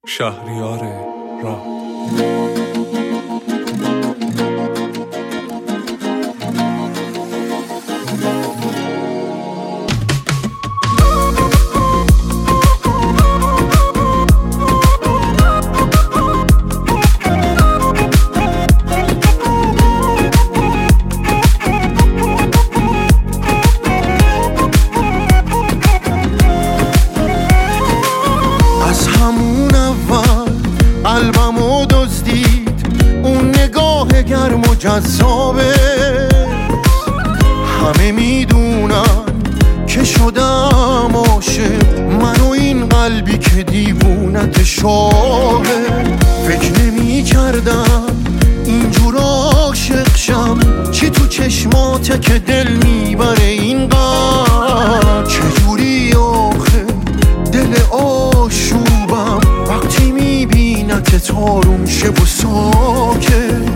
شهریار راد. قلبمو دزدید اون نگاه گرم و جذابه. همه میدونن که شدم عاشق، من و این قلبی که دیوونت شاهه. فکر نمی کردم اینجور عاشق شم، چی تو چشماته که دل میبره اینقدر. چجوری آخه دل آشوبم وقتی میبینت تاروم شه و ساکت.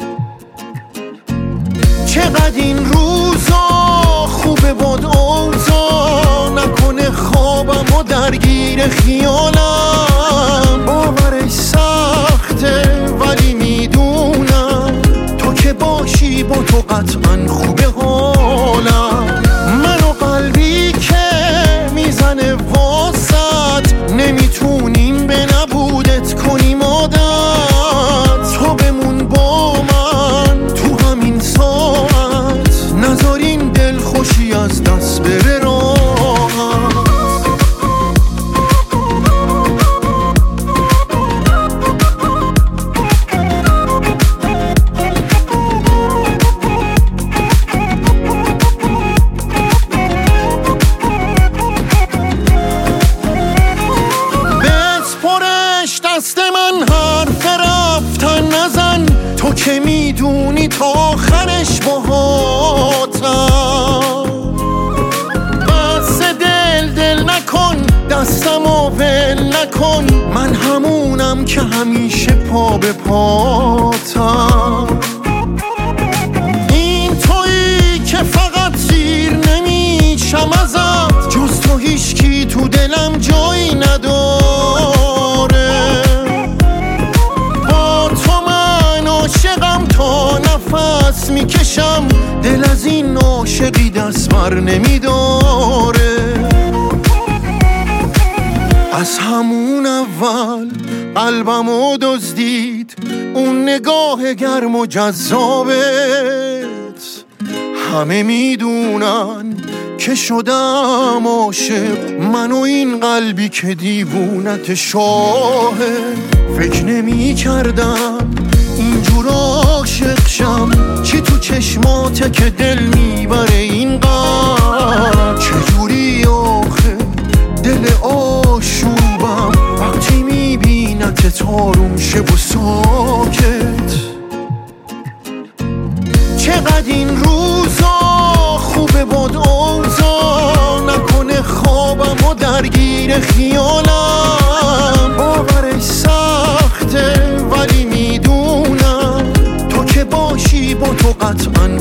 چقدر این روزا خوبه باد اوضاع، نکنه خوابم و درگیر خیالم. باورش سخته ولی میدونم تو که باشی با تو قطعا خوبه حالم. من و قلبی که میزنه واسط، نمیتونیم به نبودت کنیم عادت. تو بمون با من تو همین ساعت، نذارین دل خوشی از دست بره راحت. دست من حرف رفتن نزن، تو که میدونی تا آخرش باهاتم. بس دل نکن، دستمو ول نکن، من همونم که همیشه پا به پاتم. این تویی که فقط سیر نمیشم ازت، جز تو هیچکی تو دلم جایی نداره. تا نفس میکشم، دل از این عاشقی دست بر نمیداره. از همون اول قلبمو دزدید اون نگاه گرم و جذابت. همه میدونن که شدم عاشق، من و این قلبی که دیوونت شاهه. فکر نمی کردم اینجور عاشق شم، چی تو چشماته که دل میبره اینقدر. چجوری آخه دل آشوبم وقتی میبینت تاروم شه و ساکت. چقدر این روزا خوبه باد اوضاع، نکنه خوابم و درگیر خیالم. باورش سخته ولی میدونم تو که باشی با تو قطعا